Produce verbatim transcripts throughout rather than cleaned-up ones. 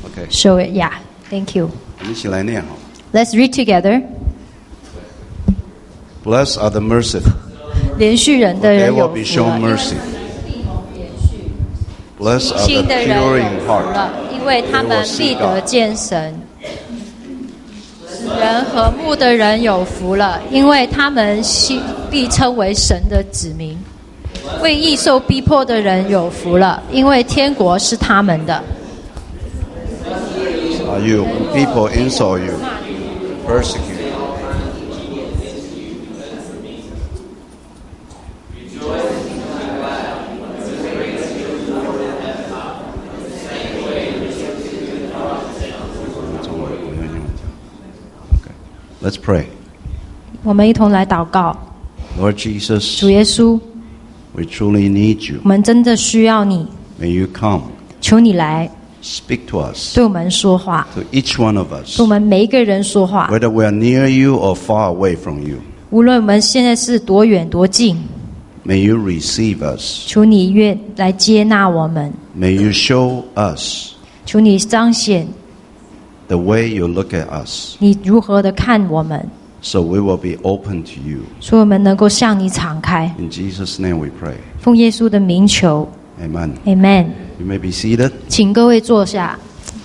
Okay. show it. Yeah, thank you. 我们一起来念好。 Let's read together. Blessed are the merciful, 连续人的 they 人 will 有 be 福 shown 了， mercy. Blessed are 心 the 的人有 pure 福 in heart, 了，因为他 they 们 will 必 see 得 God. 见神。使人和睦的人有福了，因为他们心必称为神的子民。为义受逼迫的人有福了，因为天国是他们的。 Are you when people insult you, persecute you? Okay, let's pray. 我们一同来祷告， Lord Jesus, 主耶稣， we truly need you. 我们真的需要你， May you come, 求你来 speak to us, 对我们说话， to each one of us, 对我们每一个人说话。 whether we are near you or far away from you. 无论我们现在是多远多近， May you receive us. 求你愿来接纳我们， May you show us 求你彰显 the way you look at us, 你如何的看我们， so we will be open to you. 所以我们能够向你敞开。 In Jesus' name we pray. 奉耶稣的名求 Amen. ，Amen。 You may be seated. 请各位坐下。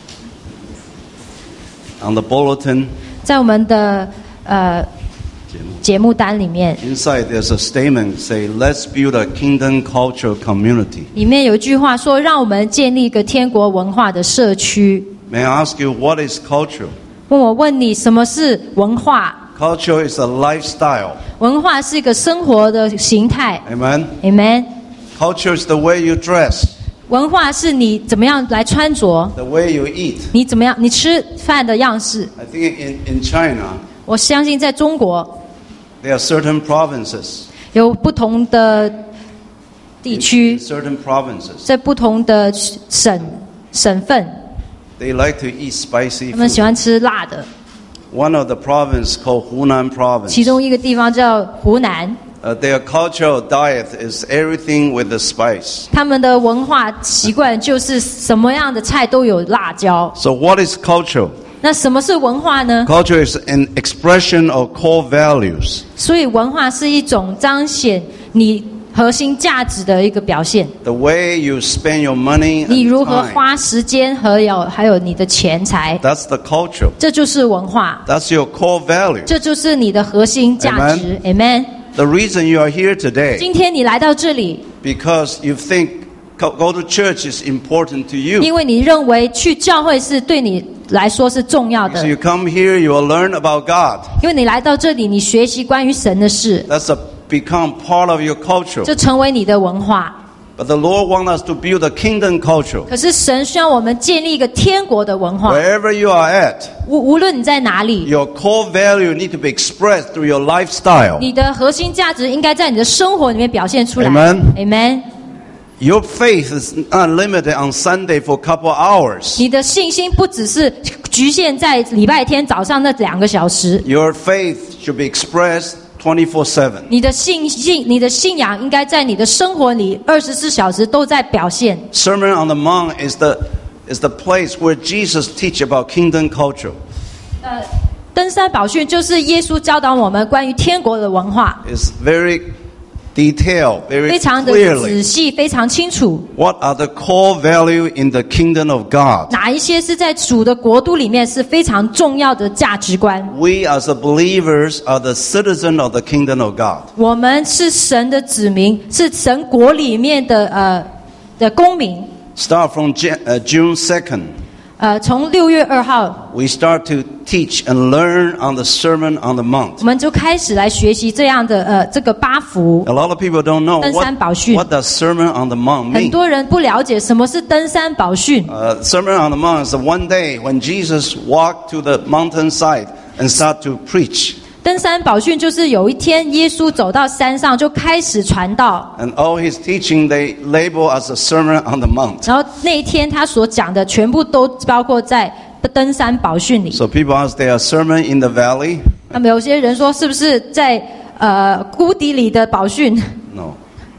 On the bulletin 在我们的呃节目单里面， inside there's a statement say, let's build a kingdom cultural community. 里面有一句话说：“让我们建立一个天国文化的社区。 May I ask you, what is culture? ” 问我问你，什么是文化？ Culture is a lifestyle. 文化是一个生活的形态。 Amen. Amen。 Culture is the way you dress, 文化是你怎么样来穿着， the way you eat. 你怎么样，你吃饭的样式。 I think in, in China, 我相信在中国 there are certain provinces, 有不同的地 in 区， certain provinces, 在不同的省省份， they like to eat spicy 他们喜 food. 欢吃辣的。 One of the provinces called Hunan 其 province, 中一个地方叫湖南， uh, their cultural diet is everything with the spice. 他们的文化习惯就是什么样的菜都有辣椒。 So what is culture? 那什么是文化呢？ Culture is an expression of core values. 所以文化是一种彰显你核心价值的一个表现。 The way you spend your money 你 and 如何 time. 花时间和有还有你的钱财， That's the culture. 这就是文化， That's your core value. 这就是你的核心价值。Amen。 The reason you are here today, 今天你来到这里， because you think go go to church is important to you. 因为你认为去教会是对你来说是重要 So 的， you come here, you will learn about God. 因为你来到这里，你学习关于神的事， That's a, become part of your culture. 这成为你的文化。 But the Lord wants us to build a kingdom culture. 可是神需要我们建立一个天国的文化。 Wherever you are at, 无无论你在哪里， your core value need to be expressed through your lifestyle. 你的核心价值应该在你的生活里面表现出来。 Amen Amen。 Your faith is not limited on Sunday for a couple of hours. 你的信心不只是局限在礼拜天早上那两个小时， Your faith should be expressed twenty-four seven. 你的信信你的信仰应该在你的生活里二十四小时都在表现。 Sermon on the Mount is the is the place where Jesus teach about kingdom culture. 呃，登山宝训就是耶稣教导我们关于天国的文化， It's very detailed, 非 very 常的仔 clearly. 细，非常清楚。 What are the core value in the kingdom of God? 哪一些是在主的国度里面是非常重要的价值观？ We as the believers are the citizen of the kingdom of God. 我们是神的子民，是神国里面的呃的公民。 Start from Jan- uh, June second. 呃，从六月二号， We start to teach and learn on the Sermon on the 我 Mount. 们就开始来学习这样的呃这个八福 A。lot of people don't know 登山宝训。 what, what does Sermon on the Mount 很 mean. 多人不了解什么是登山宝训。 Uh, Sermon on the Mount is the one day when Jesus walked to the mountainside and start to preach. 登山宝训就是有一天耶稣走到山上就开始传道， And all his teaching they label as a Sermon on the Mount. 然后那一天他所讲的全部都包括在登山宝训里。 So people ask, there are sermon in the valley? 那么有些人说是不是在呃谷底里的宝训？ No.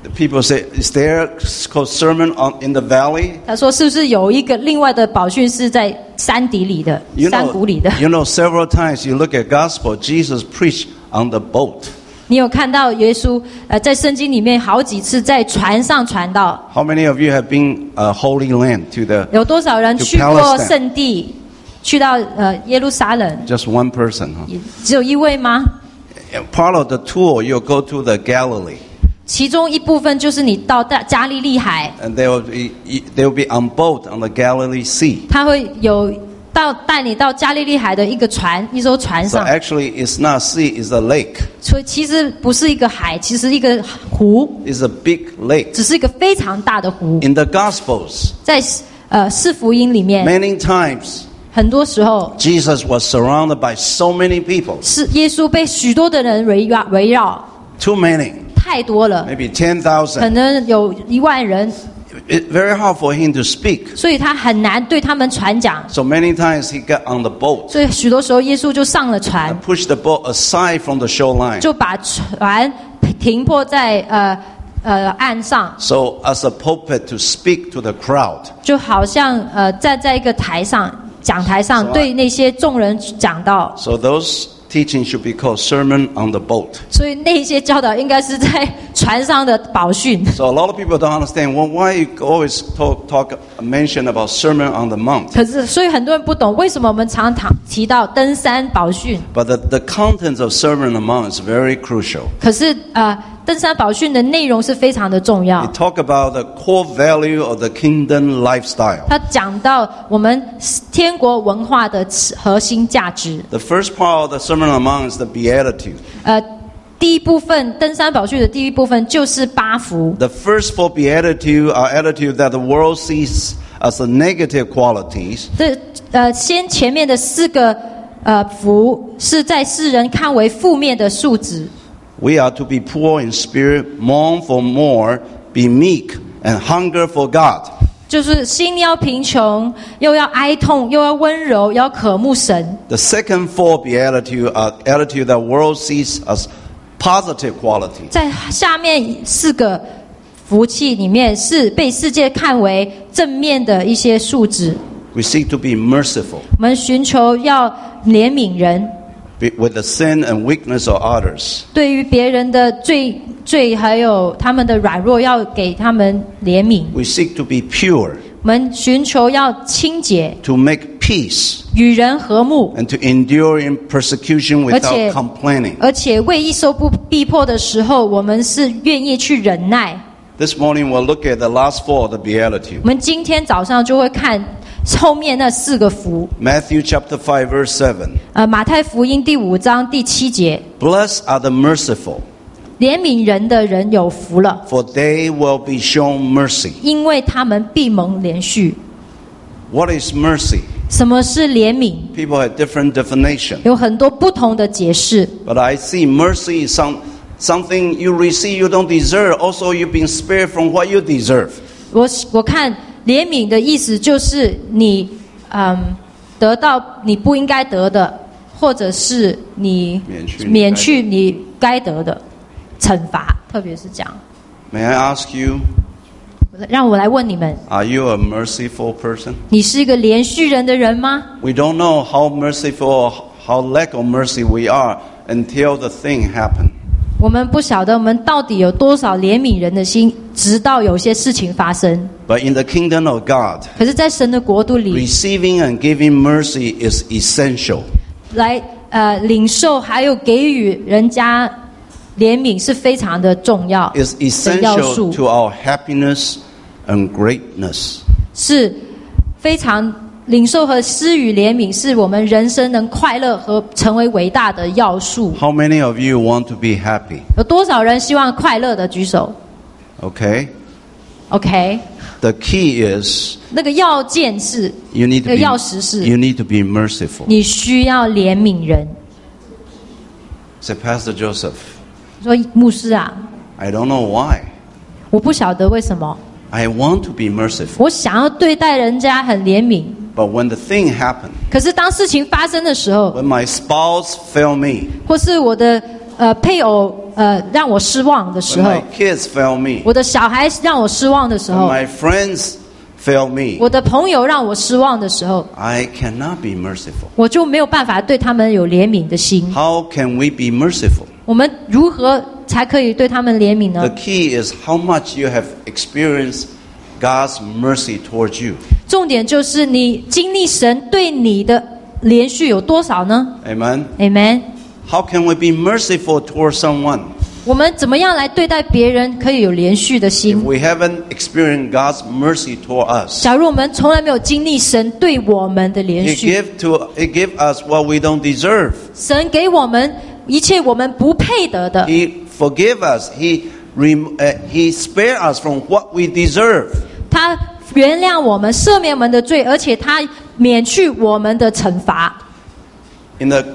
people say, is there called sermon on, in the valley? 他说是不是有一个另外的宝训是在山底里的 You 山谷里的 know, you know, several times you look at gospel, Jesus preached on the boat. 你有看到耶稣呃在圣经里面好几次在船上传道 How many of you have been uh, Holy Land to the 有多少人 to 去过 Palestine? 圣地去到呃耶路撒冷 Just one person, huh? 也只有一位吗 Part of the tour, you'll go to the Galilee. 其中一部分就是你到大加利利海 And they will be, they will be on boat on the Galilee Sea. 他会有到带你到加利利海的一个船一艘船 So 上 actually, it's not sea, it's a lake. 所以其实不是一个海其实一个湖 It's a big lake. 只是一个非常大的湖 In the Gospels, 在呃四福音里面 many times 很多时候 Jesus was surrounded by so many people. 是耶稣被许多的人围绕围绕 Too many. 太多了 Maybe ten 可 thousand. 能有一万人 It's very hard for him to speak. 所以他很难对他们传讲 So many times he got on the boat 所以许多时候耶稣就上了船 and pushed the boat aside from the shoreline. 就把船停泊在呃呃岸上 So as a pulpit to speak to the crowd. 就好像呃站在一个台上讲台上 So I- 对那些众人讲道 So those teachings should be called sermon on the boat. 所以那些教导应该是在船上的宝训 So a lot of people don't understand, well, why you always talk, talk mention about sermon on the mount. 可是所以很多人不懂为什么我们常常提到登山宝训 But the, the contents of sermon on the mount is very crucial. 可是呃登山宝训的内容是非常的重要 It talk about the core value of the kingdom lifestyle. 他讲到我们天国文化的核心价值 The first part of the sermon on the mount is the beatitude. 呃第一部分登山宝训的第一部分就是八福 The first four beatitude are attitude that the world sees as the negative qualities. 这呃先前面的四个呃福是在世人看为负面的数值 We are to be poor in spirit, mourn for more, be meek, and hunger for God. 就是心要贫穷又要哀痛又要温柔要渴慕神 The second four beatitude are attitude that the world sees as positive quality. 在下面四个福气里面是被世界看为正面的一些数值 We seek to be merciful 我们寻求要怜悯人 with the sin and weakness of others. 对于别人的罪罪还有他们的软弱要给他们怜悯 We seek to be pure, 我们寻求要清洁 to make peace, 与人和睦 and to endure in persecution 而且 without complaining. 而且为义受不逼迫的时候我们是愿意去忍耐 This morning we'll look at the last four of the beatitude. 我们今天早上就会看后面那四个福 Matthew chapter five verse seven. 呃马太福音第五章第七节 Blessed are the merciful, 怜悯人的人有福了 for they will be shown mercy. 因为他们必蒙连续 What is mercy? 什么是怜悯 People have different definition. 有很多不同的解释 But I see mercy is some, something you receive you don't deserve. Also, you've been spared from what you deserve. 我我看怜悯的意思就是你嗯得到你不应该得的或者是你免去你免去你该得的惩罚特别是这样 May I ask you, 让我来问你们 are you a merciful person? 你是一个连续人的人吗 We don't know how merciful or how lack of mercy we are until the thing happened. 我们不晓得我们到底有多少怜悯人的心直到有些事情发生 But in the kingdom of God, 可是在神的国度里 receiving and giving mercy is essential. 来呃领受还有给予人家怜悯是非常的重要 It's 的要 essential 素 to our happiness and greatness. 是非常领受和施予怜悯是我们人生能快乐和成为伟大的要素 How many of you want to be happy? 有多少人希望快乐的举手 Okay? OK The key is 那个要件是 you need 那 to 个钥匙 be, 是 you need to be merciful. 你需要怜悯人 Say, Pastor Joseph, 说牧师啊 I don't know why. 我不晓得为什么 I want to be merciful. 我想要对待人家很怜悯 But when the thing happened, 可是当事情发生的时候 when my spouse failed me, 或是我的呃配偶呃让我失望的时 when 候， my kids fail me, 我的小孩让我失望的时 when 候， my friends fail me, 我的朋友让我失望的时候， I cannot be merciful. 我就没有办法对他们有怜悯的心。 How can we be merciful? 我们如何才可以对他们怜悯 The 呢？ key is how much you have experienced God's mercy towards you. 重点就是你经历神对你的连续有多少呢 Amen. ？Amen。 How can we be merciful towards someone 我们怎么样来对待别人可以有连续的 if 心？ we haven't experienced God's mercy toward us? 假如我们从来没有经历神对我们的连 He 续， give to He give us what we don't deserve. 神给我们一切我们不配得的， He forgive us. He rem, uh, He spare us from what we deserve. 他原谅我们，赦免我们的罪，而且他免去我们的惩罚。 In the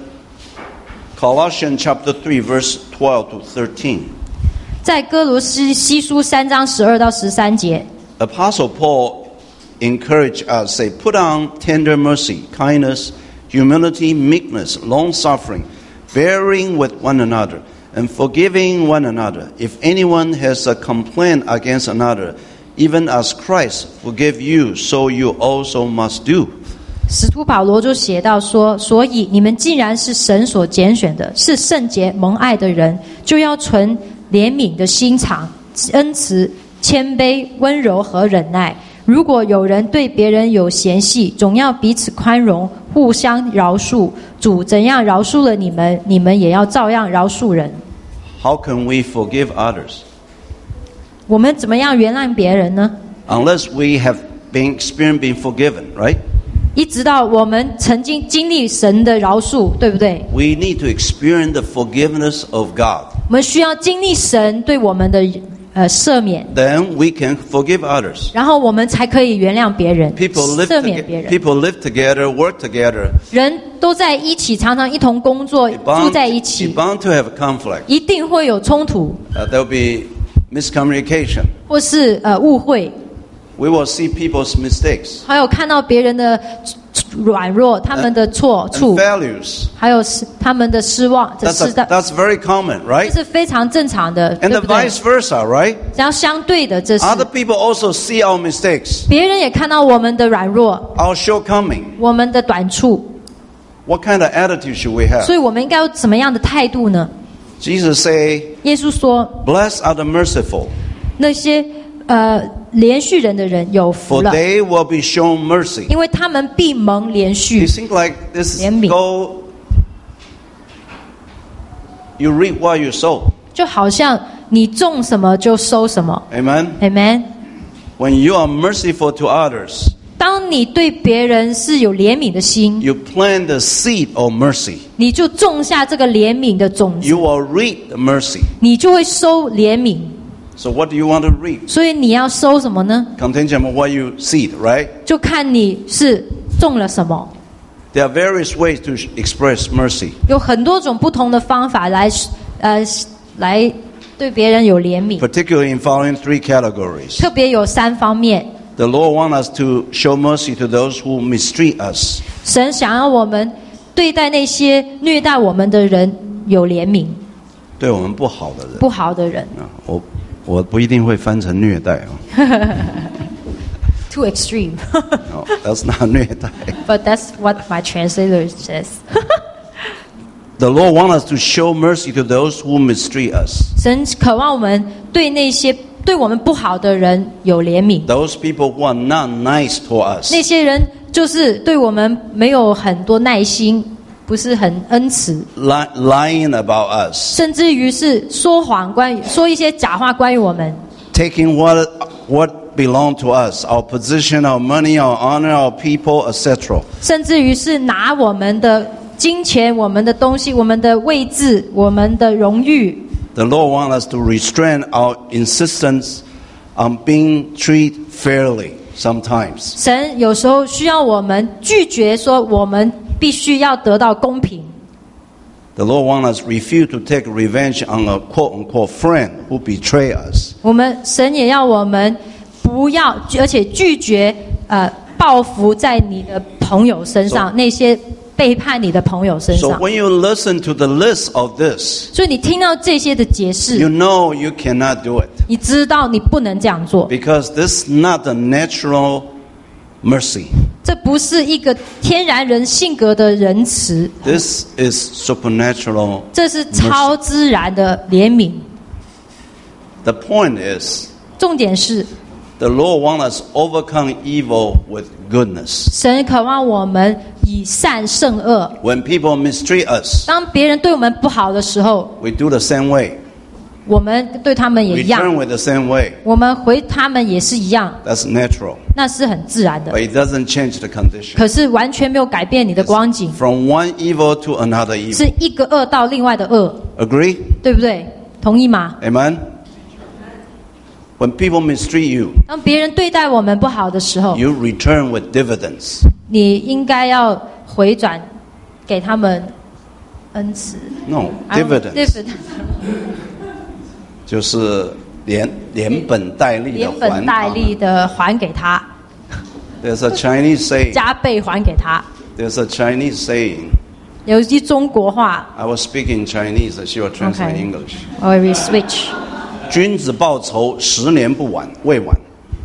Colossians chapter three, verse twelve to thirteen, 在哥罗西西书三章十二到十三节， Apostle Paul encouraged us, say, put on tender mercy, kindness, humility, meekness, long-suffering, bearing with one another, and forgiving one another. If anyone has a complaint against another, even as Christ forgave you, so you also must do. 使徒保罗就写到说：所以你们既然是神所拣选的，是圣洁蒙爱的人，就要存怜悯的心肠、恩慈、谦卑、温柔和忍耐。如果有人对别人有嫌隙，总要彼此宽容，互相饶恕。主怎样饶恕了你们，你们也要照样饶恕人。 How can we forgive others? 我们怎么样原谅别人呢？ Unless we have been experienced being forgiven, right? 一直到我们曾经经历神的饶恕，对不对？ We need to experience the forgiveness of God. 我们需要经历神对我们的呃赦免， Then we can forgive others. 然后我们才可以原谅别人， People live, 赦免别 toge- 人。 people live together, work together. 人都在一起，常常一同工作， You're 住 bound, 在一 you're 起， bound to have conflict. 一定会有冲突， Uh, there will be miscommunication. 或是呃误会， We will see people's mistakes 还有看到别人的软弱，他们的错 and 处， failures. 还有是他们的失望，这 That's, 是 a, 的， that's very common, 这 right? 是非常正常的， And 对 the 不对？ vice versa, right? 然后相对的，这是 Other people also see our mistakes, 别人也看到我们的软弱， our shortcoming. 我们的短处， What kind of attitude should we have? 所以我们应该有怎么样的态度呢？ Jesus say, 耶稣说， blessed are the merciful, 那些呃连续人的人有福 for 了， they will be shown mercy. 因为他们必蒙连 You 续。 think like this 怜悯 go, you reap what you sow. 就好像你种什么就收什么 Amen? ，Amen。 When you are merciful to others, 当你对别人是有怜悯的心， you plant the seed of mercy. 你就种下这个怜悯的种子， You will reap the mercy. 你就会收怜悯。 So what do you want to reap? 所以你要收什么呢？ Contingent on what you seed, right? 就看你是种了什么。 There are various ways to express mercy. 有很多种不同的方法来，呃，来对别人有怜悯。 Particularly in following three categories. 特别有三方面， The Lord wants us to show mercy to those who mistreat us. 神想要我们对待那些虐待我们的人有怜悯， 对我们不好的人。 不好的人。 啊，我我不一定会翻成虐待哦。 Too extreme, No, that's not 虐待。 but that's what my translator says. The Lord wants us to show mercy to those who mistreat us. 神渴望我们对那些对我们不好的人有怜悯， Those people who are not nice to us. 那些人就是对我们没有很多耐心，不是很恩慈， Li- lying about us. 甚至于是说谎，关于说一些假话关于我们， Taking what what belong to us, our position, our money, our honor, our people, et cetera. 甚至于是拿我们的金钱、我们的东西、我们的位置、我们的荣誉。 The Lord wants us to restrain our insistence on being treated fairly sometimes. 神有时候需要我们拒绝说，我们必须要得到公平。 The Lord wants us to refuse to take revenge on a quote-unquote friend who betray us. 我们神也要我们不要，而且拒绝呃报复在你的朋友身上，那些背叛你的朋友身 So 上。 when you listen to the list of this, 所以你听到这些的解 you 释， know you cannot do it 你知道你不能这样做， because this is not a natural mercy. 这不是一个天然人性格的仁慈， This is supernatural. 这是超自然的怜悯。 The point is, 重点是， the Lord wants us to overcome evil with goodness. 神渴望我们以善胜恶。 When people mistreat us, 当别人对我们不好的时候， we do the same way. 我们对他们也 We 一样， turn with the same way. 我们回他们也是一样， That's natural. 那是很自然的。 But it doesn't change the condition. 可是完全没有改变你的光景， From one evil to another evil. 是一个恶到另外的恶， Agree? 对不对？同意吗？ Amen? When people mistreat you, 当别人对待我们不好的时候， you return with dividends. 你应该要回转给他们恩慈。 No, I don't- dividends. dividend 就是连连本带利的连还本带利的还给他， There's a Chinese saying. 加倍还给他。 There's a Chinese saying. 有一句中国话 I was speaking Chinese, she will translate Okay. English. ，I will switch。 君子报仇，十年不晚，未晚。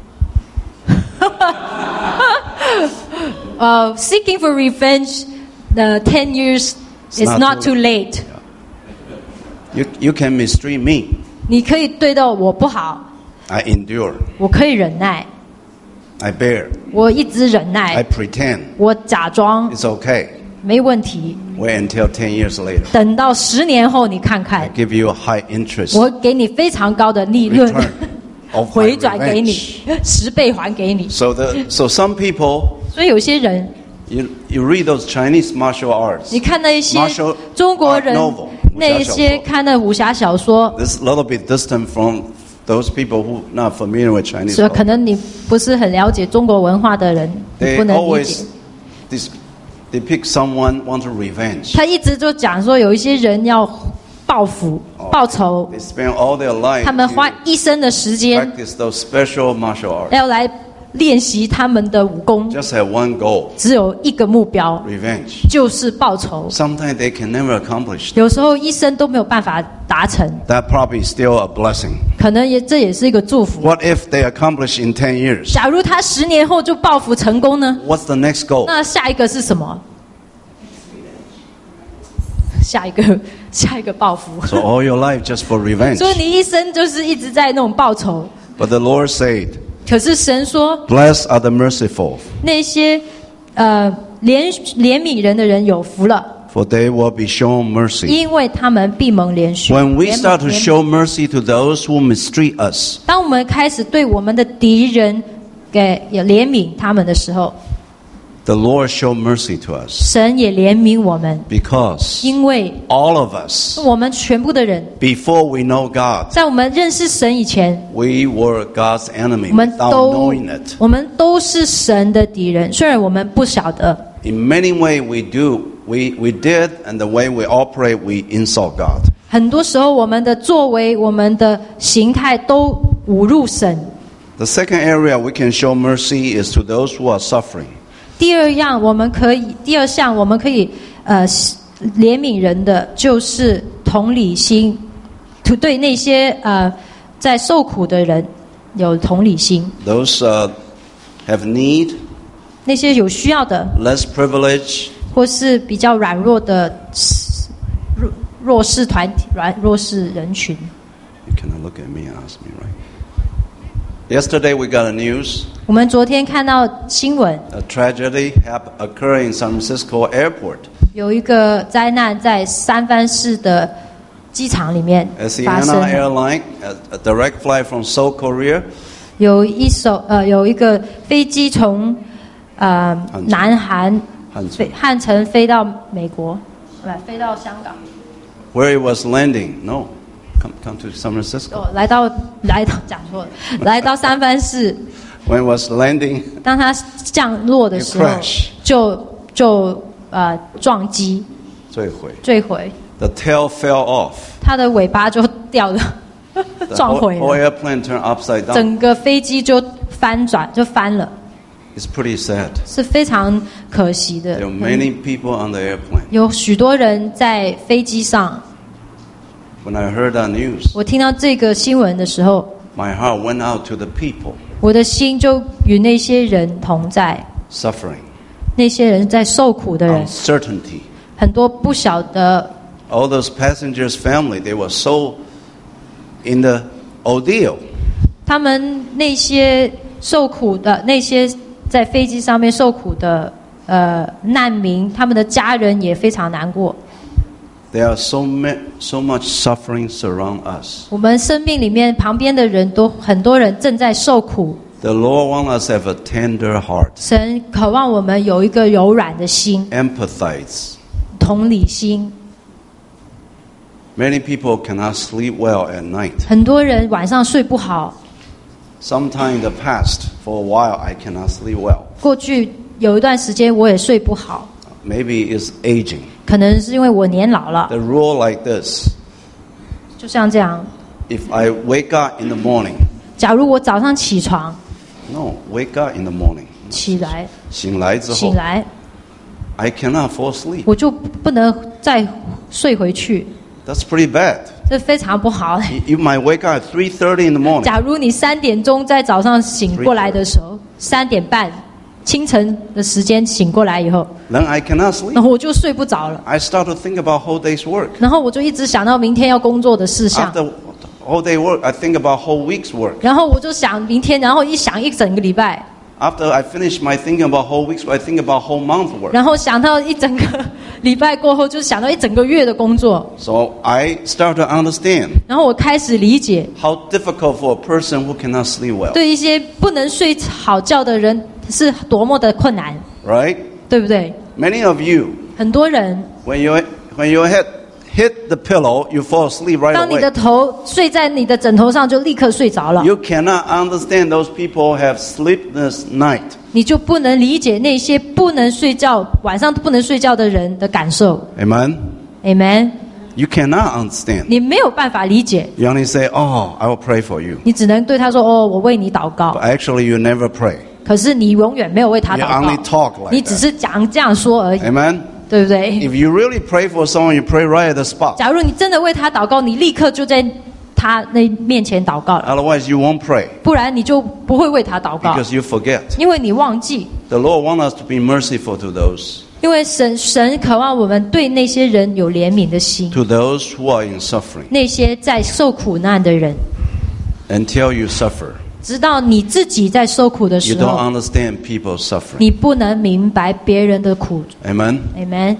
呃、seeking for revenge, the ten years is not not too too late。 You you can mistreat me. 你可以对到我不好， I endure. 我可以忍耐， I bear. 我一直忍 I 耐， pretend. 我假装 It's okay. 没问题。 Wait until ten years later. 等到十年后，你看 I 看， give you a high interest 我给你非常高的利润 return of my 回转给你 revenge. 十倍还给你。 So the so some people, 所以有些人， you you read those Chinese martial arts. 你看那一些 Martial 中国人 art novel， 那一些看的武侠小说， This is a little bit distant from those people who not familiar with Chinese 所以可 culture. 能你不是很了解中国文化的人，你 They 不能理解 always。dis- depict someone want to revenge. 他一直就讲说，有一些人要报复、报仇， They spend all their life 他们花 to 一生的时间 practice those special martial arts. 要来练习他们的武功， Just have one goal, 只有一个目标， revenge. 就是报仇。 Sometimes they can never accomplish that. 有时候一生都没有办法达成， That probably is still a blessing. 可能也这也是一个祝福。 What if they accomplish in ten years? 假如他十年后就报复成功呢？ What's the next goal? 那下一个是什么？下一个，下一个报复。 So all your life just for revenge. 所以你一生就是一直在那种报仇。 But the Lord said, 可是神说， blessed are the merciful, 那些呃怜怜悯人的人有福了， for they will be shown mercy. 因为他们必蒙怜恤。 When we 怜悯 start to 怜悯 show mercy to those who mistreat us, 当我们开始对我们的敌人给有怜悯他们的时候， the Lord show mercy to us 神也怜悯我们， because 因为 all of us, 我们全部的人， before we know God, 在我们认识神以前， we were God's enemy 我们 without 都 knowing it. 我们都是神的敌人，虽然我们不晓得。 In many ways, we do, we, we did, and the way we operate, we insult God. 很多时候，我们的作为、我们的形态都侮辱神。 The second area we can show mercy is to those who are suffering. 第二样，我们可以，第二项我们可以呃怜悯人的，就是同理心，对那些呃在受苦的人有同理心， Those uh, have need, 那些有需要的， less privilege, 或是比较软弱的弱弱势团体、软弱势人群。 you cannot look at me and ask me, right? Yesterday we got a news. 我们昨天看到新闻， A tragedy happened occurring in San Francisco airport. 有一个灾难在三藩市的机场里面发生 Asiana 了。 Airline, a, a direct flight from Seoul, Korea, 有一艘呃有一个飞机从呃汉城南韩汉城飞汉城飞到美国，不飞到香港， where it was landing. No, come, come to San Francisco. 哦，来到来到讲错了，来到三藩市。 When it was landing, 当它降落的时候 It crashed.， 就就呃撞击坠毁. 坠毁， The tail fell off. 它的尾巴就掉了， The 撞 whole, 毁 whole 了， airplane turned upside down. 整个飞机就翻转就翻了。 It's pretty sad. 是非常可惜的。 There are many people on the airplane. 有许多人在飞机上。 When I heard that news, 我听到这个新闻的时候， my heart went out to the people 我的心就与那些人同在， suffering, 那些人在受苦的人， uncertainty. 很多不晓得。 All those passengers' family, they were so in the ordeal. 他们那些受苦的，那些在飞机上面受苦的呃难民，他们的家人也非常难过。 There are so ma- so much suffering surround us. 我们生命里面旁边的人都很多人正在受苦。 The Lord wants us to have a tender heart, 神渴望我们有一个柔软的心， empathize. 同理心。 Many people cannot sleep well at night. 很多人晚上睡不好。 Sometime in the past, for a while, I cannot sleep well. 过去有一段时间我也睡不好， Maybe it's aging. 可能是因为我年老了。 The rule like this: 就像这样， if I wake up in the morning, 假如我早上起床 no, wake up in the morning. 起来， 醒来之后醒来， I cannot fall asleep. 我就不能再睡回去， That's pretty bad. 这非常不好。 You might wake up at three thirty in the morning. 假如你三点钟在早上醒过来的时候，三点半清晨的时间醒过来以后， Then I cannot 然 sleep. 后我就睡不着了， I start to think about whole day's work. 然后我就一直想到明天要工作的事项， After whole day work, I think about whole week's work. 然后我就想明天，然后一想一整个礼拜， After I finish my thinking about whole week's work, I think about whole month work. 然后想到一整个礼拜过后，就想到一整个月的工作， So I start to understand 然后我开始理解， how difficult for a person who cannot sleep well. 对一些不能睡好觉的人是多么的困难， Right? 对不对？ Many of you, 很多人， when your when your head hit the pillow, you fall asleep right 当你的 away. 头睡在你的枕头上，就立刻睡着了。 You cannot understand those people have sleepless night. 你就不能理解那些不能睡觉、晚上不能睡觉的人的感受。 Amen? Amen。 You cannot understand. 你没有办法理解， You only say, "Oh, I will pray for you." 你只能对他说：“哦，我为你祷告。 But actually, you never pray. ” 可是你永远没有为他 You 祷 only 告， talk like 你只 that. 是讲这样说而已， Amen? 对不对？ If you really pray for someone, you pray right at the spot. 假如你真的为他祷告，你立刻就在他那面前祷告了， Otherwise, you won't pray 不然你就不会为他祷告， because you forget. 因为你忘记。 The Lord wants us to be merciful to those, 因为神神渴望我们对那些人有怜悯的心， to those who are in suffering. 那些在受苦难的人， Until you suffer, 直到你自己在受苦的 you 时 don't 候， understand people's suffering. 你不能明白别人的苦。 Amen? Amen。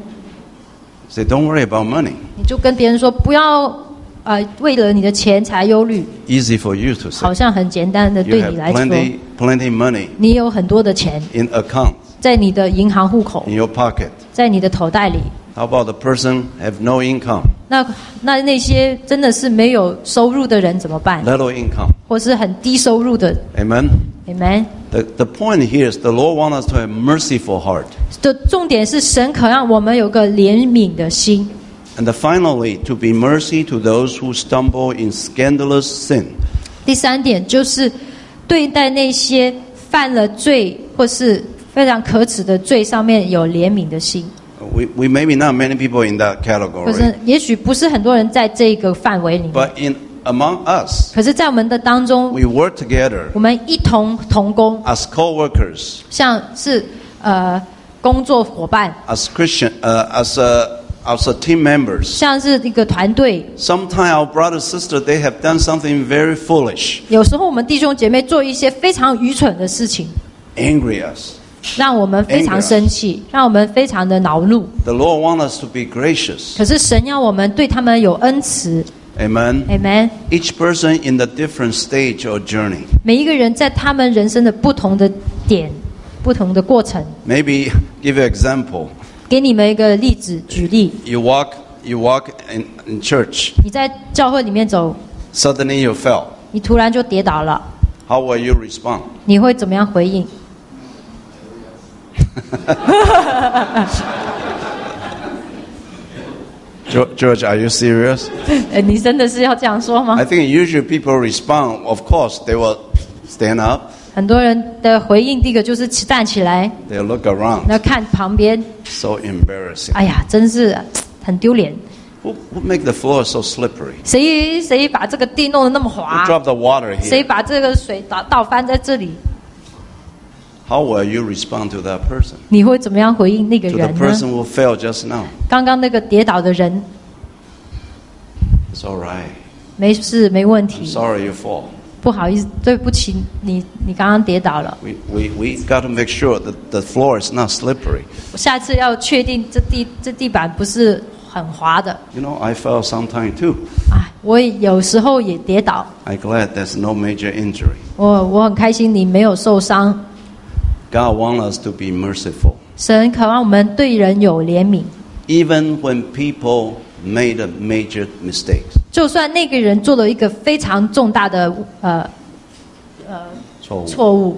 Say, don't worry about money. 你就跟别人说，不要呃为了你的钱财忧虑， Easy for you to say. 好像很简单的 You 对 have 你来说， plenty, plenty money 你有很多的钱 in account, 在你的银行户口， in your pocket. 在你的口袋里。 How about the person have no income, 那那那些真的是没有收入的人怎么办？ little income? 或是很低收入的 Amen? ，Amen。 The, the point here is the Lord wants us to have a merciful heart. 的重点是神可让我们有个怜悯的心。 And finally, to be mercy to those who stumble in scandalous sin. 第三点就是对待那些犯了罪或是非常可耻的罪上面有怜悯的心。 We, we maybe not many people in that 可 category, 是也许不是很多人在这个范围里面， but in among us, 可是在我们的当中， we work together 我们一同同工， as co-workers, 像是呃工作伙伴， as Christian, uh, as a, as a team members. 像是一个团队。 Sometimes our brother sister they have done something very foolish, 有时候我们弟兄姐妹做一些非常愚蠢的事情， angry us. 让我们非常生气，让我们非常的恼怒。 The Lord wants us to be gracious. 可是神要我们对他们有恩慈。 Amen. Amen。 Each person in the different stage or journey. 每一个人在他们人生的不同的点、不同的过程。 Maybe give you an example. 给你们一个例子，举例。 You walk, you walk in, in church. 你在教会里面走， Suddenly you fell. 你突然就跌倒了， How will you respond? 你会怎么样回应？ George, are you serious? 呃，你真的是要这样说吗 I？think usually people respond. Of course, they will stand up. 很多人的回应，第一个就是站起来， They look around. 然后看旁边， So embarrassing. 哎呀，真是很丢脸。 Who, who make the floor so slippery? 谁谁把这个地弄得那么 Who 滑？ drop the water 谁 here? 把这个水倒倒翻在这里？ How will you respond to that person? 你会怎么样回应那个 To the 人呢？ person who fell just now? 刚刚那个跌倒的人， It's all right. 没事，没问 I'm 题。 sorry you fall. 不好意思，对不起，你你刚刚跌倒了。 We, we, we got to make sure that the floor is not slippery. 我下次要确定这地这地板不是很滑的。 You know, I fell sometime too. 哎，我有时候也跌倒， I'm glad there's no major injury. 我我很开心你没有受伤。 God wants us to be merciful. 神渴望我们对人有怜悯， Even when people made a major mistake. 就算那个人做了一个非常重大的呃呃 So 错误，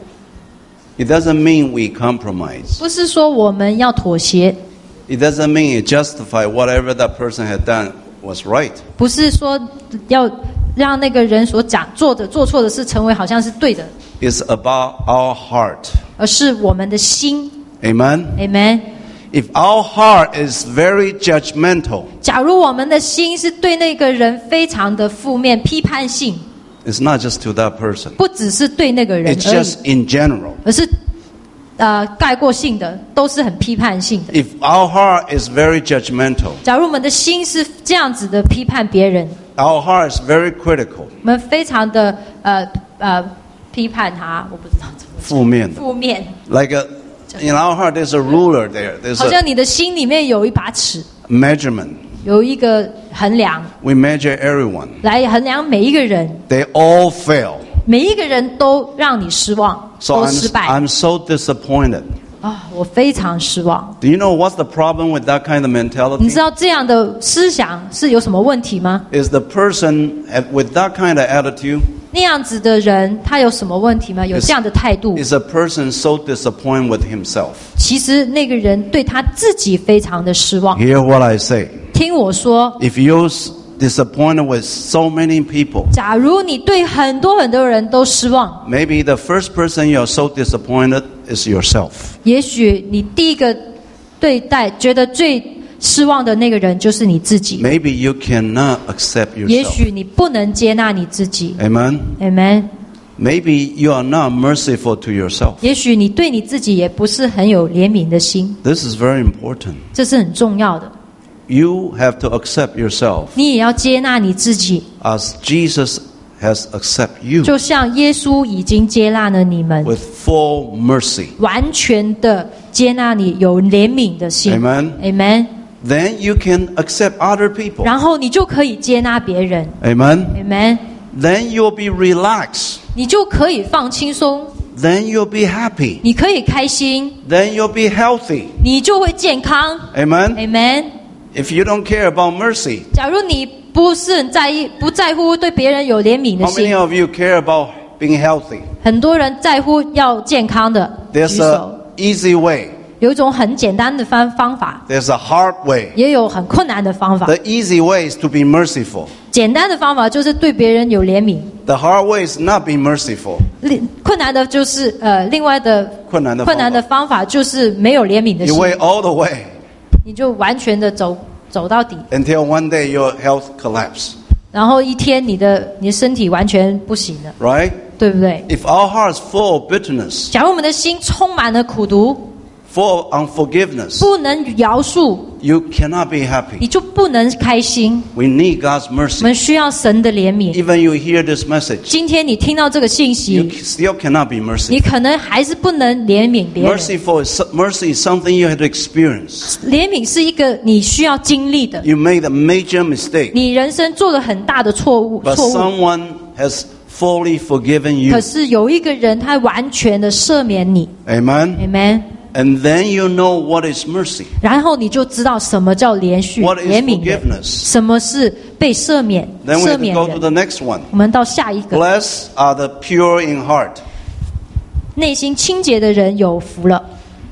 it doesn't mean we compromise. 不是说我们要妥协， It doesn't mean it justify whatever that person had done was right. 不是说要让那个人所讲做的做错的事成为好像是对的， It's about our heart. 而是我们的心。 Amen? Amen。 If our heart is very judgmental, 假如我们的心是对那个人非常的负面、批判性， it's not just to that person. 不只是对那个人 It's 而已， just in general. 而是呃概括性的，都是很批判性的。 If our heart is very judgmental, 假如我们的心是这样子的批判别人， our heart is very critical. 我们非常的呃呃批判他，我不知道怎么负面的。 负面， Like a, in our heart, there's a ruler there. There's 好 a 像你的心里面有一把尺， measurement. 有一个衡量 We measure everyone. 来衡量每一个人， They all fail. 每一个人都让你失望， So 都 I'm, 失败 I'm so disappointed. 啊！我非常失望。 Do you know what's the problem with that kind of 你 mentality? 知道这样的思想是有什么问题吗？ Is the person at- with that kind of attitude 那样子的人他有什么问题吗？有这样的态度， is a person so disappointed with himself. 其实那个人对他自己非常的失望。 Hear what I say. 听我说， If you're s- disappointed with so many people, 假如你对很多很多人都失望， maybe the first person you're so disappointed is yourself. 也许你第一个对待觉得最失望的那个人就是你自己。 Maybe you cannot accept 也 yourself. 许你不能接纳你自己。 Amen? Amen。 Maybe you are not merciful to yourself. 也许你对你自己也不是很有怜悯的心， This is very important. 这是很重要的。 You have to accept yourself 你也要接纳你自己， as Jesus has accepted you 就像耶稣已经接纳了你们， with full mercy. 完全的接纳你有怜悯的心。 Amen. Amen。 Then you can accept other people. 然后你就可以接纳别人。 Amen. Amen。 Then you'll be relaxed. 你就可以放轻松， Then you'll be happy. 你可以开心， Then you'll be healthy. 你就会健康。 Amen. Amen。 If you don't care about mercy, 假如你不是很在意，不在乎对别人有怜悯的 how many 心， of you care about being healthy? 很多人在乎要健康的。 There's 举手。 an easy way. 有一种很简单的方方法， There's a hard way. 也有很困难的方法。 The easy way is to be merciful. 简单的方法就是对别人有怜悯， The hard way is not be merciful. 另困难的就是呃，另外的困难的方法。 困难的方法就是没有怜悯的 You 心， wait all the way 你就完全的走走到底， until one day your health collapse. 然后一天你的你的身体完全不行了， Right? 对不对？ If our hearts full of bitterness, 假如我们的心充满了苦毒， full of unforgiveness, 不能饶恕， you cannot be 你 happy. 就不能开心。 We need God's 我 mercy. 们需要神的怜悯。 Even you hear this message, 今天你听到这个信 you 息， still cannot be 你 merciful. 可能还是不能怜悯别人。 Merciful is mercy is something you had to experience. 怜悯是一个你需要经历的， You made a major mistake, 你人生做了很大的错误， but 错误。 someone has fully forgiven you. 可是有一个人他完全的赦免你 Amen. ，Amen。 And then you know what is mercy. 然后你就知道什么叫连续 What is 怜悯人， forgiveness? 什么是被赦免 Then we 赦 have to 免 go to the 人。 next one. 我们到下一个， Blessed are the pure in heart, 内心清洁的人有福了，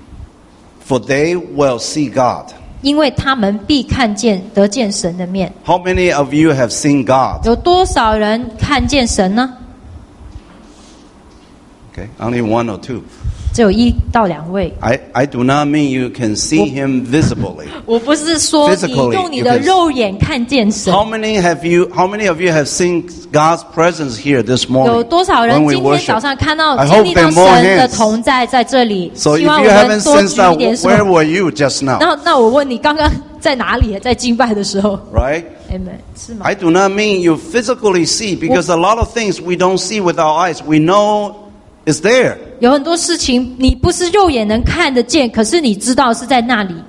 for they will see God. 因为他们必看见得见神的面。 How many of you have seen God? 有多少人看见神呢？ Okay, only one or two. 只有一到两位。 I, I do not mean you can see him visibly. 我不是说你 Physically, 用你的 you can- 肉眼看见神。 How many have you? How many of you have seen God's presence here this 有 morning 多少人 when we 今天早 worship? 上看到 I 经 hope 历到 there are more 神的 hands. 同在在这里？ So 希 if 望 you 我 haven't 们多 sensed 举一点 that, 手。 where were you just 然 now? 后，那我问你，刚刚在哪里？在敬拜的时候 Right? ？Amen，是吗？ I do not mean you physically see, because a lot of things we don't see with our eyes. We know it's there. 有很多事情你不是肉眼能看得见，可是你知道是在那里。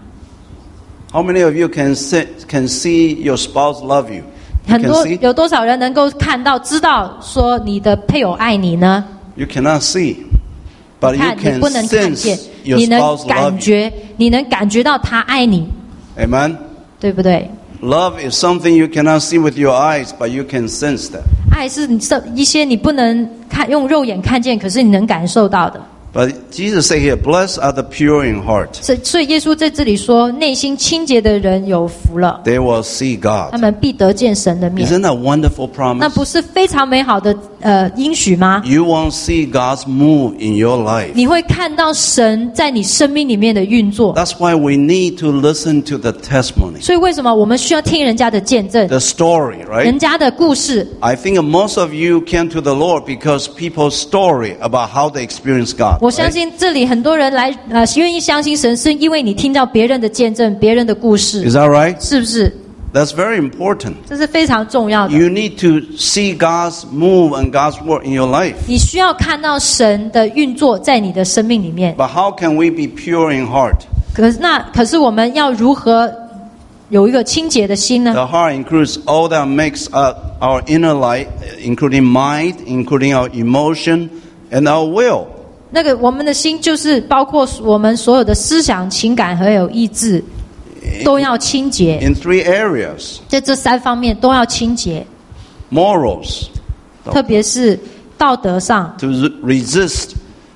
How many of you can see, can see your spouse love you? You 很 can 多 see? 有多少人能够看到、知道说你的配偶爱你呢？ You cannot see, but 你 you 看，你 can 不能看见 sense，your 你能 spouse 感 love you. 觉，你能感觉到他爱你， Amen? 对不对？ Love is something you cannot see with your eyes, but you can sense that. 爱是你一些你不能看用肉眼看见，可是你能感受到的。 But Jesus said here, blessed are the pure in heart. 所以所以耶稣在这里说，内心清洁的人有福了， They will see 他 God. 们必得见神的面。 Isn't that a wonderful 那 promise? 不是非常美好的呃应许吗？ You won't see God's move in your life. 你会看到神在你生命里面的运作。 That's why we need to listen to the testimony, 所以为什么我们需要听人家的见证， the story, 人 right? 家的故事？ I think most of you came to the Lord because people's story about how they experience God. 我相 right? 信这里很多人来呃愿意相信神，是因为你听到别人的见证、别人的故事， Is that right? 是不是？ That's very important. 这是非常重要的。 You need to see God's move and God's work in your life. 你需要看到神的运作在你的生命里面。 But how can we be pure in heart? 可是那可是我们要如何有一个清洁的心呢？ The heart includes all that makes up our inner life, including mind, including our emotion, and our will. 那个我们的心就是包括我们所有的思想、情感和有意志，都要清洁。 In three areas. 在这三方面都要清洁， Morals, 特别是道德上， to re- resist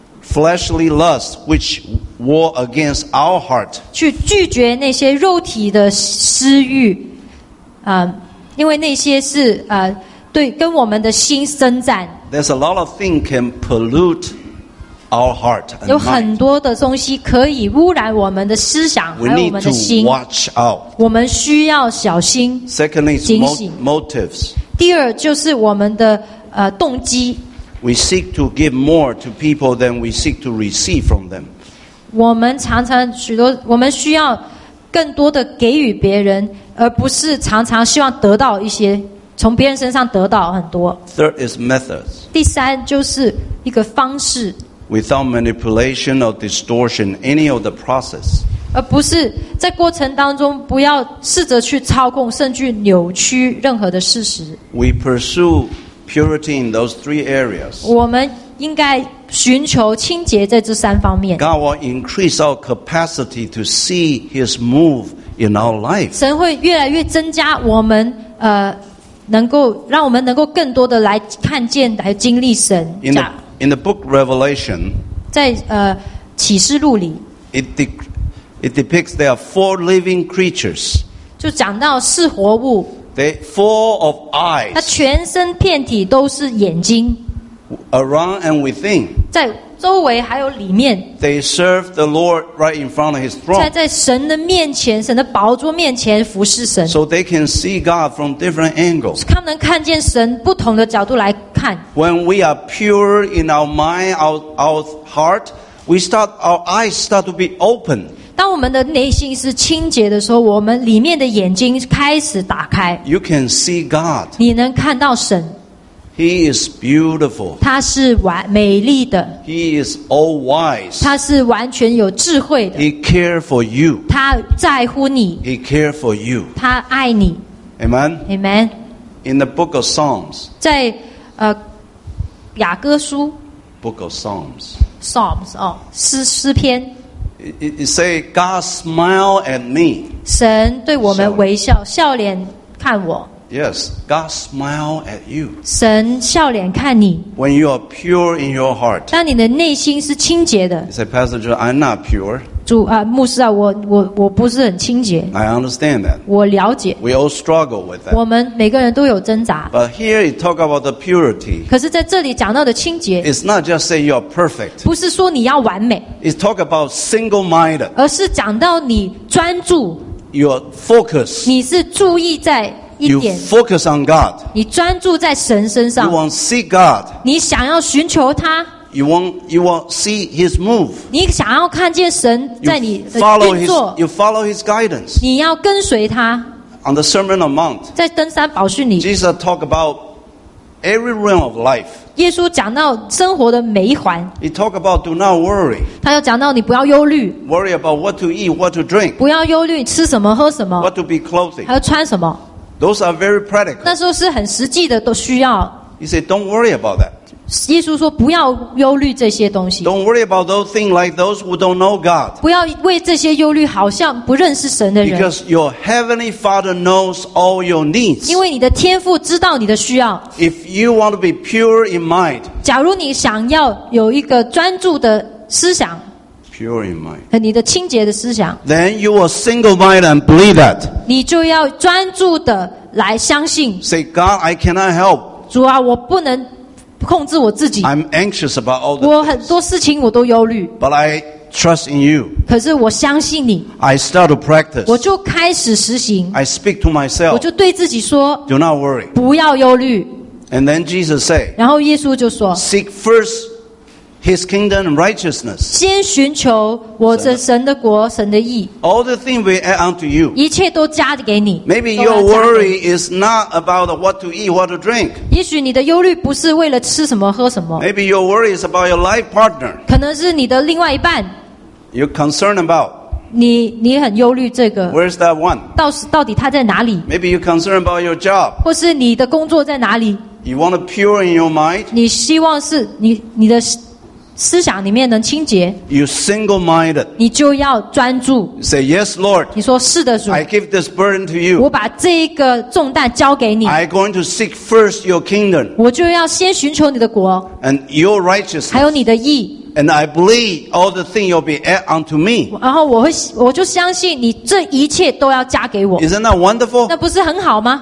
fleshly lust, which war against our heart. 去拒绝那些肉体的私欲，啊、因为那些是呃对跟我们的心征战， There's a lot of things can pollute our heart 有 and 很 mind. 多的东西可以污染我们的思想， We 还有我 need 们 to 的心。 watch out. 我们需要小心。 Secondly, it's 警 mo- 醒。 motives. 第二就是我们的呃动机， We seek to give more to people than we seek to receive from them. 我们常常许多，我们需要更多的给予别人，而不是常常希望得到一些，从别人身上得到很多。 Third is methods. 第三就是一个方式， Without manipulation or distortion, any of the process. 而不是在过程当中不要试着去操控，甚至扭曲任何的事实。 We pursue purity in those three areas. 我们应该寻求清洁在这三方面。 God will increase our capacity to see His move in our life. 神会越来越增加我们呃，能够让我们能够更多的来看见、来经历神。 In 这 the, 样 in the book Revelation, 在呃启示录里 it, de- it depicts there are four living creatures. 就讲到是活物， They full of 它 eyes 全身遍体都是眼睛， around and within. 在周围还有里面， They serve the Lord right in front of His 在 throne. 在神的面前、神的宝座面前服侍神， So they can see God from different angles. 他们能看见神不同的角度来看。 When we are pure in our mind, our, our heart, we start, our eyes start to be open. 当我们的内心是清洁的时候，我们里面的眼睛开始打开， You can see God. 你能看到神， He is beautiful. 他是完美丽的， He is all wise. 他是完全有智慧的， He cares for you. 他在乎你， He cares for you. 他爱你。 Amen? Amen。 In the book of Psalms, 在呃雅歌书 book of Psalms, Psalms 哦诗诗篇， it, it, it say, God smile at me. 神对我们微笑，笑脸看我， Yes, God smile at you. 神笑脸看你。 When you are pure in your heart. 当你的内心是清洁的 You，say, Pastor Joe, I'm not pure. 主啊，牧师啊，我我我不是很清洁。 I understand that. 我了解， We all struggle with that. 我们每个人都有挣扎。 But here it talk about the purity. 可是在这里讲到的清洁， It's not just say you're perfect. 不是说你要完美， It's talk about single-minded. 而是讲到你专注， Your focus. 你是注意在一 You 点， focus on God. 你专注在神身 You 上， want to see God. 你想要寻求他， You want you want to see His move. 你想要看见神 You 在你的 follow 运 His 作， you follow His guidance. 你要跟随他。 On the Sermon on the Mount, 在登山宝训里， Jesus talk about every realm of life. 耶稣讲到生活的每一环， He talk about do not worry. 他要讲到你不要忧虑， Worry about what to eat, what to drink, 不要忧虑吃什么喝什么， what to be clothing. 还要穿什么， Those are very practical. 那时候是很实际的，都需要。 He said, don't worry about that. 耶稣说不要忧虑这些东西， Don't worry about those things like those who don't know God. 不要为这些忧虑，好像不认识神的人， Because your heavenly Father knows all your needs. 因为你的天父知道你的需要。 If you want to be pure in mind, 假如你想要有一个专注的思想， pure in mind, 和你的清洁的思想， then you are single-minded and believe that. 你就要专注的来相信 Say, God, I cannot help. 主啊，我不能控制我自己， I'm anxious about all the 我很 things. 多事情我都忧虑， But I trust in you. 可是我相信你， I start to practice. 我就开始实行， I speak to 我 myself. 就对自己说 Do not worry. 不要忧虑。 And then Jesus said, 然后耶稣就说， seek first His kingdom and righteousness. 先寻求我这神的国，神的义， All the things will add unto you. 一切都加给你。 Maybe 都 your 要加给 worry is not about what to eat, what to drink. 你也许你的忧虑不是为了吃什么喝什么， Maybe your worry is about your life partner. 可能是你的另外一半， You're concerned about. 你你很忧虑这个， Where's that one? 到时到底他在哪里， Maybe you're concerned about your job. 或是你的工作在哪里？ You want to pure in your mind. 你希望是你你的思思想里面能清洁， You're single-minded. 你就要专注。 You say, yes, Lord, 你说是的，主， I give this burden to 我 you. 把这一个重担交给你， I'm going to seek first your kingdom 我就要先寻求你的国， and your 还 righteousness. 有你的义， And I believe all the things you'll be add unto me. 然后我会我就相信你这一切都要加给我， Isn't that wonderful? 那不是很好吗？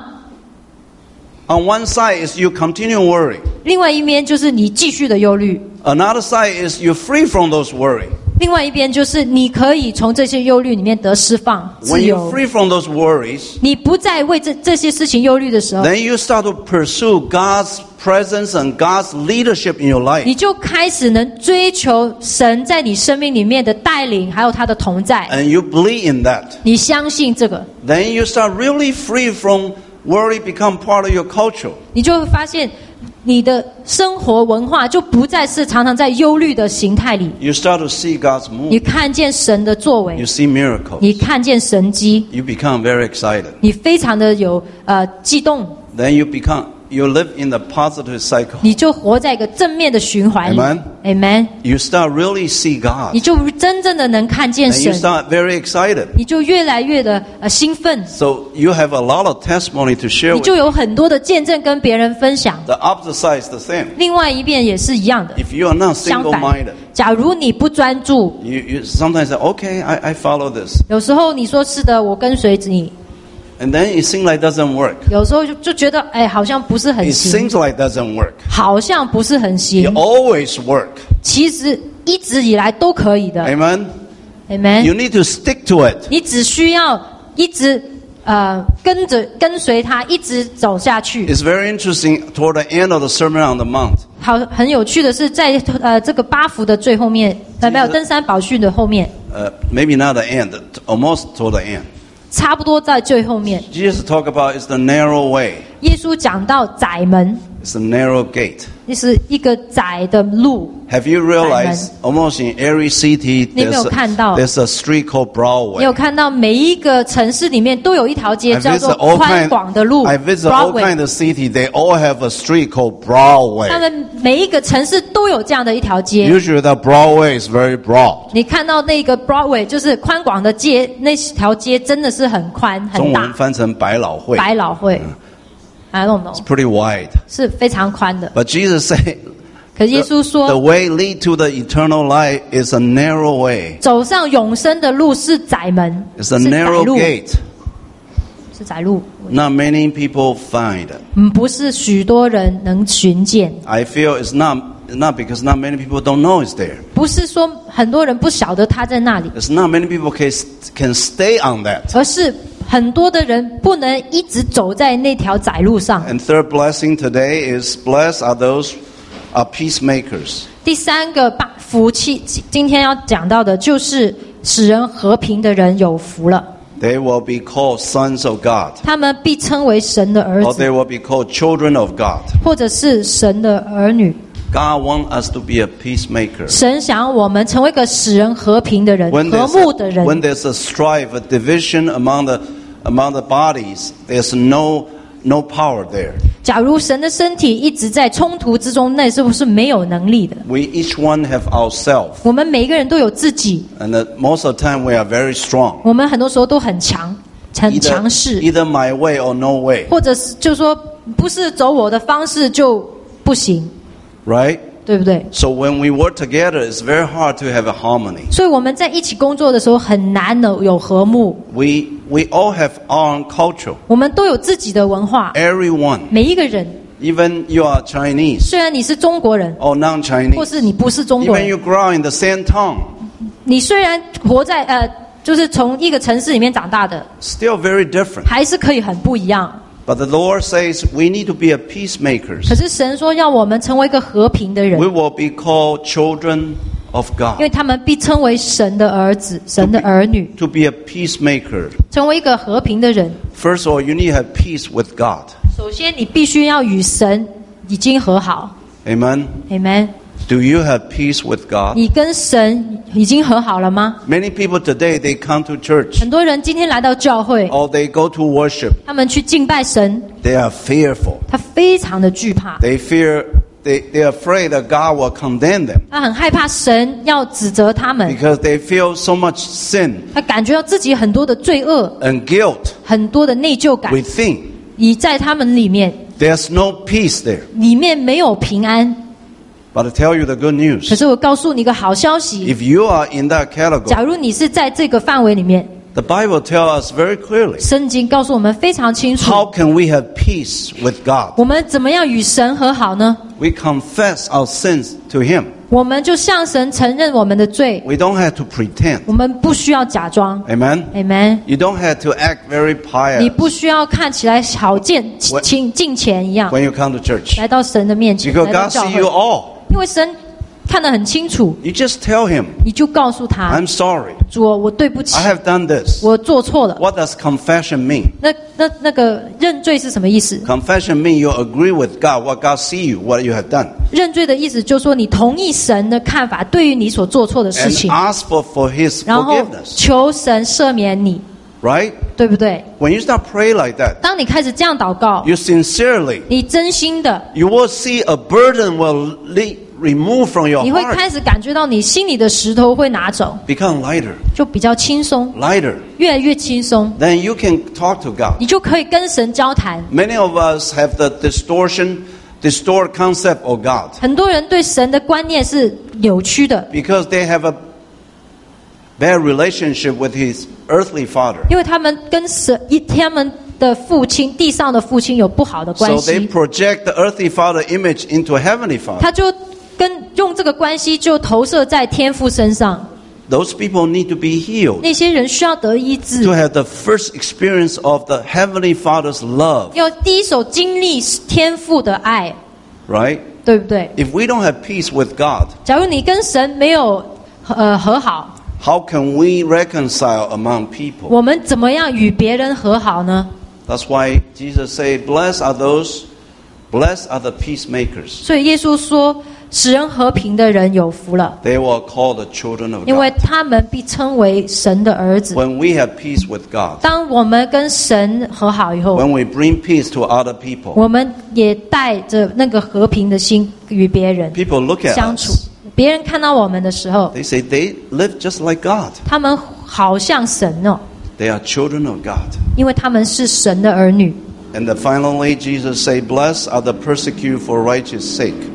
On one side is you continue worry. 另外一边就是你继续的忧虑， Another side is you're free from those worry. 另外一边就是你可以从这些忧虑里面得释放、自 When you're 由。 free from those worries, 你不再为这这些事情忧虑的时候， then you start to pursue God's presence and God's leadership in your life. 你就开始能追求神在你生命里面的带领，还有他的同在。 And you believe in that. 你相信这个， Then you start really free from worry become part of your culture. 你就会发现你的生活文化就不再是常常在忧虑的形态里。 You start to see God's 你 move. 看见神的作 You 为， see miracles. 你看见神迹， You become very excited. 你非常的有呃激动， Then you become you live in the positive cycle. 你就活在一个正面的循环里。 Amen Amen。 You start really see God. 你就真正的能看见 And you 神， start very excited. 你就越来越的呃兴奋， So you have a lot of testimony to share 你 with 就有很多的见证跟别人分享。 The opposite side is the same. 另外一边也是一样的， If you are not 相反 single-minded,， 假如你不专注， you, you sometimes say, okay, I, I follow this. 有时候你说是的，我跟随你， And then it seems like it doesn't work. 有时候就就觉得哎，好像不是很 It 行， seems like it doesn't work. 好像不是很 It 行， always work. 其实一直以来都可以的 Amen? ，Amen。 You need to stick to it. 你只需要一直呃跟着跟随他，一直走下去。 It's very interesting toward the end of the Sermon on the Mount. 好，很有趣的是，在呃这个八福的最后面，呃没有登山宝训的后面， Uh, maybe not the end, almost toward the end. 差不多在最后面， Jesus talked about it's the narrow way. 耶稣讲到窄门， It's the narrow gate. 那是一个窄的路。 Have you realized almost in every city 你有没有 there's 看到？ a, there's a street called 你有 Broadway? 看到每一个城市里面都有一条街 I 叫 visit 做 all 宽 kind. 广的路 I visit all kind ，Broadway。 of city. They all have a street called 他 Broadway. 们每一个城市都有这样的一条街。 Usually that Broadway is very broad. 你看到那个 Broadway 就是宽广的街，那条街真的是很宽很中文大， 翻成百老汇。 百老汇。I don't know， It's pretty wide. 是非常宽的。 But Jesus said, 可耶稣 The 说， way lead to the eternal life is a narrow way. 走上永生的路是窄门， It's a 是窄 narrow 路， gate. 是窄路。 Not many people find it. 嗯，不是许多人能寻见， I feel it's not not because not many people don't know it's there. 不是说很多人不晓得他在那里， It's not many people can can stay on that. 而是很多的人不能一直走在那条窄路上。 And third blessing today is blessed are those are peacemakers. 第三个把福气，今天要讲到的就是使人和平的人有福了， They will be called sons of God, 他们必称为神的儿 or 子， they will be called children of God. 或者是神的儿女。 God wants us to be a peacemaker. 神想要我们成为一个使人和平的人， When 和 there's 睦的 a, 人。 when there's a strife, a division among the among the bodies, there's no no power there. 假如神的身体一直在冲突之中，那是不是没有能力的？ We each one have ourselves, 我们每一个人都有自己， and that most of the time we are very strong. 我们很多时候都很强，很 Either, 强势， either my way or no way, 或者是就说不是走我的方式就不行， right? 对不对？ So when we work together, it's very hard to have a harmony. 所以我们在一起工作的时候很难的有和睦。 We we all have our own culture. 我们都有自己的文化， Everyone, 每一个人， even you are Chinese 虽然你是中国人， or 或 non-Chinese, 是你不是中国 even 人， you grow in the same town, 你虽然活在呃，就是从一个城市里面长大的， still very different. 还是可以很不一样。 But the Lord says we need to be a peacemakers. 可是神说要我们成为一个和平的人 We，will be called children of 因 God. 为他们必称为神的儿子、神的儿女， To be a peacemaker, 成为一个和平的人。 first of all, you need to have peace with God. 首先，你必须要与神已经和好 Amen. ，Amen。 Do you have peace with God? 你跟神已经和好了吗？ Many people today, they come to church 很多人今天来到教会， or they go to worship. 他们去敬拜神， They are fearful. 他非常的惧怕， They fear, they, they're afraid that God will condemn them 他很害怕神要指责他们， because they feel so much sin 他感觉到自己很多的罪恶， and guilt 很多的内疚感， within. 已在他们里面， There's no peace there. 里面没有平安。 But I tell you the good 可 news. 是我告诉你一个好消息， If you are in that category, 假如你是在这个范围里面， the Bible tells us very clearly, 圣经告诉我们非常清楚， how can we have peace with God? 我们怎么样与神和好呢？ We confess our sins to Him. 我们就向神承认我们的罪， We don't have to pretend. 我们不需要假装 Amen? ，Amen。 You don't have to act very 你 pious 不需要看起来好见我敬敬虔一样， when you come to church. 来到神的面前， Because 来到 God 教 sees you 会， all. 因为神看得很清楚， You just tell Him, 你就告诉他 I'm：“ sorry. 主，我对不起 I，have done this. 我做错了。 What does confession mean? ” 那那那个认罪是什么意思？ Confession means you agree with God, what God sees you, what you have done. 认罪的意思就是说，你同意神的看法，对于你所做错的事 And 情， ask for, for His 然后 forgiveness. 求神赦免你， Right? 对不对？ When you start praying like that, 当你开始这样祷告， you sincerely, 你真心的， you will see a burden will le- remove from your 你会 heart, 开始感觉到你心里的石头会拿走， become lighter, 就比较轻松， lighter. 越来越轻松， Then you can talk to God. 你就可以跟神交谈。 Many of us have the distortion, distort concept of God 很多人对神的观念是扭曲的， because they have a bad relationship with his earthly father. 因为他们跟神一他们的父亲地上的父亲有不好的 So 关 they 系， project the earthly father image into a heavenly father. 他就跟用这个关系就投射在天父身上。 Those people need to be healed 那些人需要得医 to 治， have the first experience of the heavenly father's love, 要第一手经历天父的爱， right? 对不对？ If we don't have peace with God, 假如你跟神没有呃和好， how can we reconcile among people? 我们怎么样与别人和好呢？ That's why Jesus said, blessed are those, blessed are the peacemakers. 所以耶稣说，使人和平的人有福了， They will call the children of 因为 God. 他们必称为神的儿子。 When we have peace with God, 当我们跟神和好以后， when we bring peace to other people, 我们也带着那个和平的心与别人 people look at 相处 us.。 别人看到我们的时候， They say they live just like God. 他们好像神哦， They are children of God. 因为他们是神的儿女。 And then finally, Jesus said, blessed are the persecuted for righteous sake.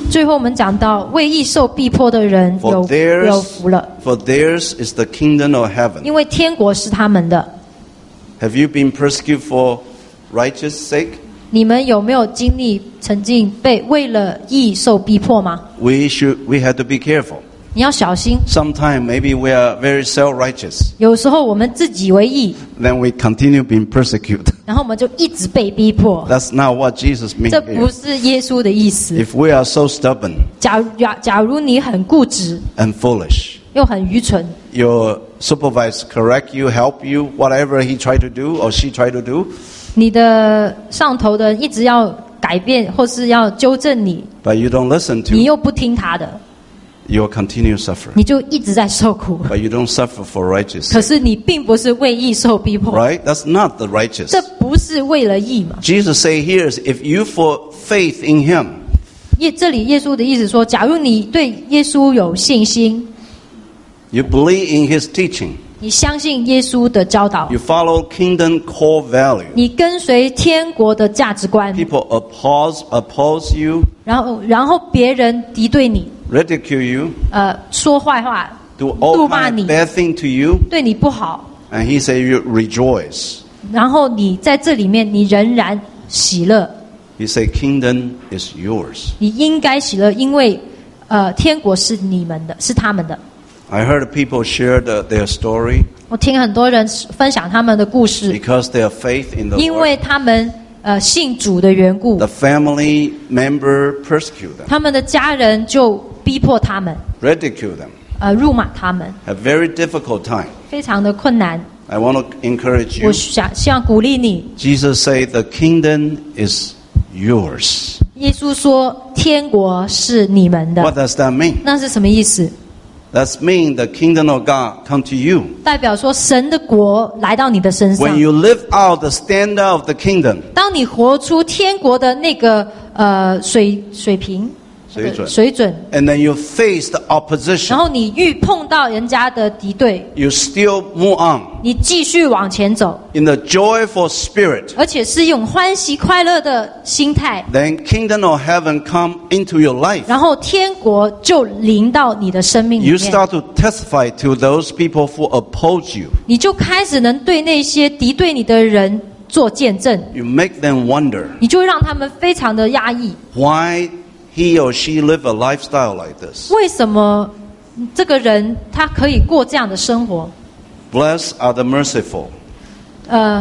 最后我们讲到为义受逼迫的人 For 有 theirs- 有福了， For theirs is the kingdom of heaven. 因为天国是他们的。 Have you been persecuted for righteous sake? 你们有没有经历曾经被为了义受逼迫吗？ We should. We have to be careful. 你要小心， Sometimes maybe we are very self-righteous. 有时候我们自己为义， Then we continue being persecuted. 然后我们就一直被逼迫。 That's not what Jesus means 这不 here. 是耶稣的意思。 If we are so stubborn 假假假如你很固执 and foolish, 又很愚蠢， your supervisor correct you, help you, whatever he tried to do or she tried to do, 你的上头的人一直要改变或是要纠正你， but you don't listen 你 to, 又不听他的， you will continue suffering. 你就一直在受苦。 But you don't suffer for righteous 可 sake. 是你并不是为义受逼迫， Right? That's not the righteous. 这不是为了义嘛？ Jesus say here is if you for faith in him, 耶这里耶稣的意思说，假如你对耶稣有信心， you believe in his teaching, 你相信耶稣的教导， you follow kingdom core value. 你跟随天国的价值观， People oppose oppose you, 然后然后别人敌对你， ridicule you, 呃，说坏话， do all 怒骂 kind 你 of，bad thing to you, 对你不好， and he say you rejoice. 然后你在这里面你仍然喜乐， He say kingdom is yours. 你应该喜乐，因为呃，天国是你们的，是他们的。 I heard people share the, their story 我听很多人分享他们的故事， because their faith in the 因为 Lord. 他们呃信主的缘故 The，family member persecute them, 他们的家人就逼迫他们， ridicule them, 呃，辱骂他们， have very difficult time. 非常的困难。 I want to encourage 我 you. 想希望鼓励你。 Jesus say the kingdom is yours. 耶稣说：“天国是你们的。 What does that mean? ” 那是什么意思？ That means the kingdom of God come to you. 代表说神的国来到你的身上 When。you live out the standard of the kingdom, 当你活出天国的那个呃水水平水准水准， and then you face the 然 opposition, 后你遇碰到人家的敌对， you still move on 你继续往前走， in the joyful spirit. 而且是用欢喜快乐的心态， Then kingdom of heaven come into your life. 然后天国就临到你的生命里 You 面， start to testify to those people who oppose you. 你就开始能对那些敌对你的人做见证， You make them wonder 你就会让他们非常的压抑。 why he or she live a lifestyle like this. 为什么这个人他可以过这样的生活？ Blessed are the merciful. 呃，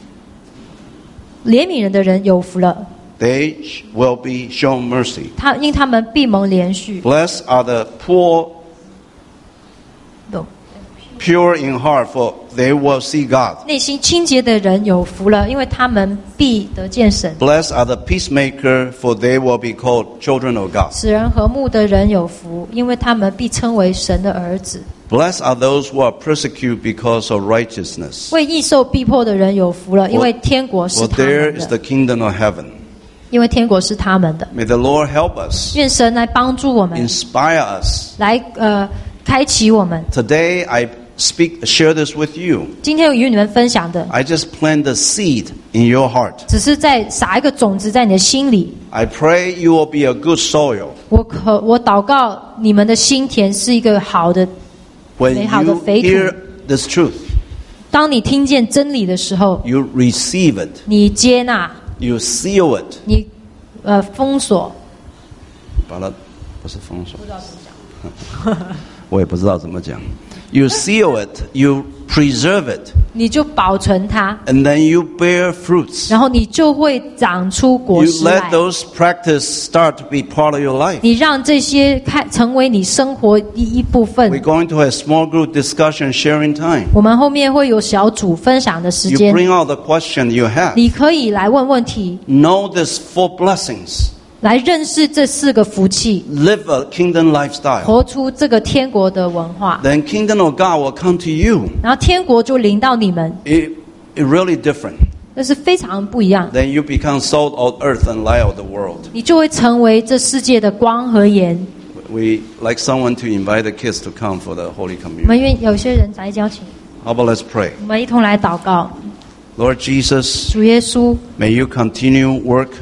怜悯人的人有福了， They will be shown mercy. 他因他们必蒙连续。 Blessed are the poor, 懂 pure in heart, for they will see God. 内心清洁的人有福了，因为他们必得见神。 Blessed are the peacemaker, for they will be called children of God. 使人和睦的人有福，因为他们必称为神的儿子。 Blessed are those who are persecuted because of righteousness, 为义受逼迫的人有福了，因为天国是 for 他 there 们 is 的 the。kingdom of heaven. 因为天国是他们的。 May the Lord help us, 愿神来帮助我们， inspire us. 来呃开启我们。 Today I speak, share this with you. 今天我与你们分享的， I just plant the seed in your heart. 只是在撒一个种子在你的心里。 I pray you will be a good soil. 我可我祷告你们的心田是一个好的。 When 美好的 you 肥土。 hear this truth, 当你听见真理的时候， you receive it, 你接纳， you seal it. 你呃封锁。 把它不是封锁，我也不知道怎么讲。You seal it, you preserve it, 你就保存它， and then you bear fruits. 然后你就会长出果 You 实 let 来。 those practice start to be part of your life. 你让这些看成为你生活一一部 We're 分。 going to have small group discussion, sharing time. 我们后面会有小组分享的时 You 间， bring out the question you have. 你可以来问问题， Know these four blessings. 来认识这四个福气， Live a kingdom lifestyle. 活出这个天国的文化， Then kingdom of God will come to you. 然后天国就临到你们， It, it really different. 这是非常不一样。 Then you become salt of earth and light of the world. 你就会成为这世界的光和盐。 We like someone to invite the kids to come for the Holy 我 Communion. 们愿有些人来邀请， How about let's pray? 我们一同来祷告。 Lord Jesus, 主耶稣， may you continue work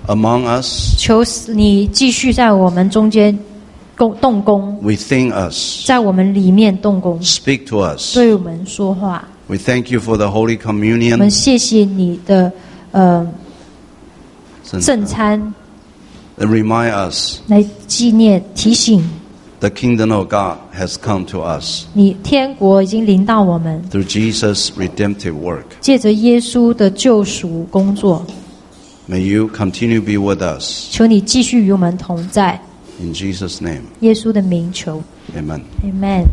among us, 求你继续在我们中间动动工， within us, 在我们里面动工， speak to us. 对我们说话。 We thank you for the Holy 我们 Communion, 谢谢你的呃圣餐， and remind us 来纪念提醒 the kingdom of God has come to us 你天国已经临到我们， through Jesus' redemptive work. 借着耶稣的救赎工作， May you continue to be with us. 求你继续与我们同在。 In Jesus' name, 耶稣的名求 amen. ，Amen。